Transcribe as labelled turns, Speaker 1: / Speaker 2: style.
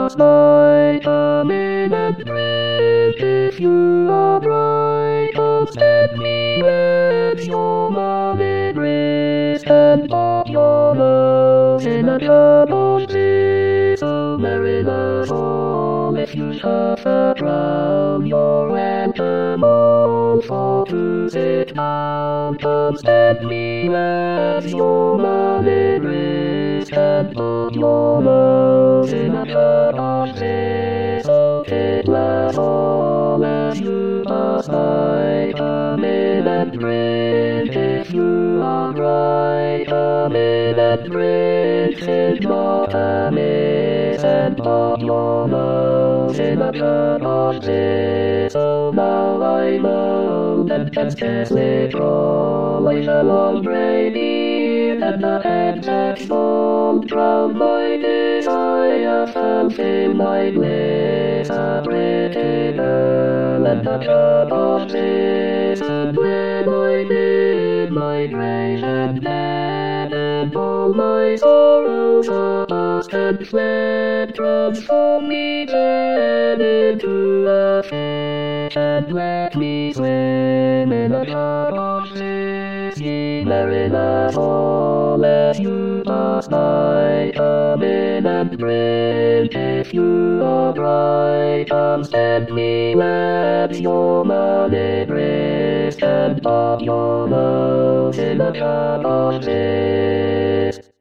Speaker 1: pass by, come in and drink. If you are bright, come stand me with your money wrist, and pop your nose in a cup of tea. So merry the fall if you suffer drown your anthem all fall to sit down. Come stand me with your money wrist, and put your nose in a cup of tea. So it lasts all as you pass by, come in and drink. If you are bright, come in and drink. It's not amiss, and pop your nose in a cup of tea. So now I know that can scarcely draw like a long rainy, and the exact fall drown my desire, something like bliss, a pretty girl and a cup of tea. And when I did my grace and bed, and all my sorrows are past and fled, transform me then into a fish, and let me swim in a cup of tea. Ye mariners all as you pass by, come in and drink. If you are bright, come stand me with your money wrist, and pop your nose in a cup of tea.